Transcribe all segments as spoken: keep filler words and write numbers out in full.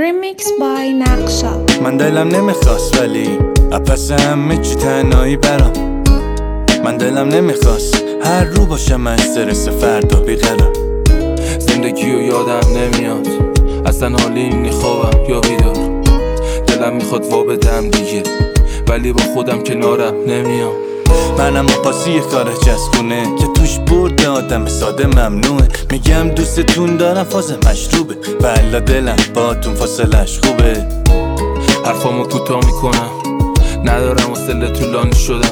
Remix by نقشا. من دلم نمیخواست ولی اپس همه چی تنهایی برام. من دلم نمیخواست هر رو باشم استرس فردا بیقرار. زندگی رو یادم نمیاد اصلا حالی اینی خوابم یا بیدار. دلم میخواد وا بدم دیگه ولی با خودم کنارم نمیام. منم پاسی یه کار چسبونه که توش برد آدم ساده ممنوعه. میگم دوستتون دارم فاز مشروبه والا دلم باتون فاصلش خوبه. حرفامو کوتاه میکنم ندارم حوصله طولانی شدم.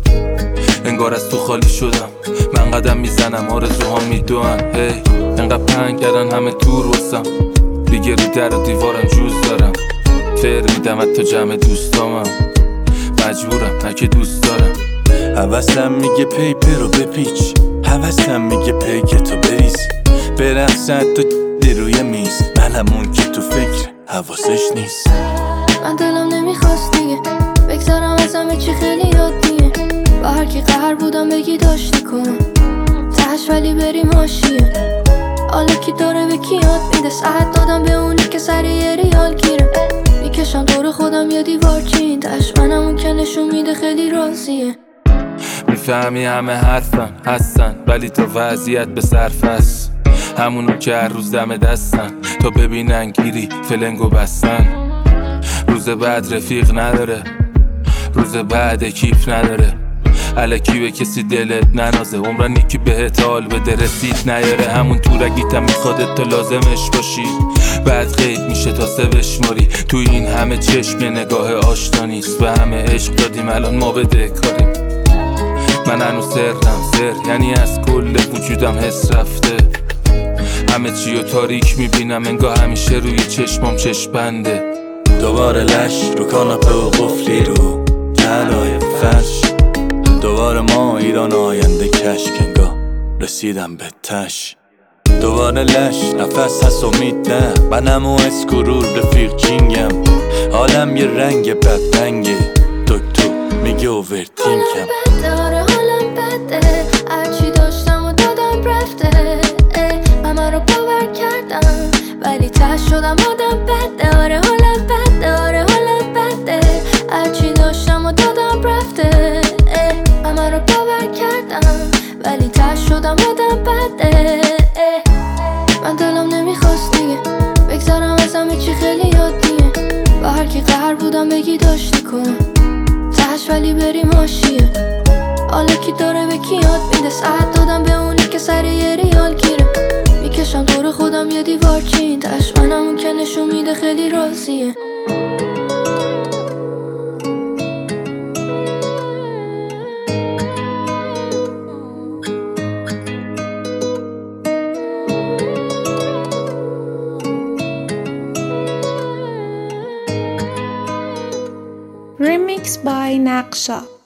انگار از تو خالی شدم. من قدم میزنم آرزوها میدوان. هی انقدر پنگ کردن همه تور واسم دیگه رو در و دیوارم جوز دارم. فر میدم حتی جمع دوستامم مجبورم نه که دوست دارم. حوثم میگه پیپر رو بپیچ، حوثم میگه پیکتو بریز. برم صد تا دی روی میز منم اون که تو فکر حواسش نیست. من دلم نمیخواست دیگه بگذارم از همه چی خیلی عادیه. با هر کی قهر بودم بگی داشتی کنم تهش ولی بریم حاشیه. حالا کی داره به کی یاد میده ساعت دادم به اونی که سری یه ریال گیره. میکشم دور خودم یه دیوار چین تهش منم اون که نشون میده خیلی راضیه. میفهمی همه حرفن هستن ولی تا وضعیت به صرف است. همونو که هر روز دم دستن تا ببینن گیری فلنگو بستن. روز بعد رفیق نداره روز بعد کیف نداره. الکی به کسی دلت ننازه عمرن یکی بهت حال بده رسید نیاره. همون تو رگیتم میخوادت تا لازمش باشی بعد غیب میشه تا سه بشماری. تو این همه چشم یه نگاه آشنا نیست. به همه عشق دادیم الان ما بده کاریم. من هنوز سرم سر یعنی از کل وجودم حس رفته. همه چی رو تاریک میبینم انگاه همیشه روی چشمام چشم بنده. دوباره لش رو کاناپه و قفلی رو تلای فرش. دوباره ما ایران آینده کشک انگاه رسیدم به تش. دوباره لش نفس هست امید نه منم و اسکرور رفیق چینگم. حالم یه رنگ بدرنگه دکتر میگه اوورتینکم. داره حالم بده هرچی داشتم و دادم رفته. همه رو باور کردم ولی تش شدم آدم بده. آره حالم بده آره حالم بده هرچی داشتم و دادم رفته. همه رو باور کردم ولی تش شدم آدم بده. من دلم نمیخواست دیگه بگذارم از همه چی خیلی عادیه. با هر کی قهر بودم بگی داشتی کنم تهش ولی بریم حاشیه. حالا کی داره به کی یاد میده ساعت دادم به اونی که سری یه ریال گیره. میکشم دور خودم یه دیوار چین تهش منم اون که نشون میده خیلی راضیه. Remix by نقشا.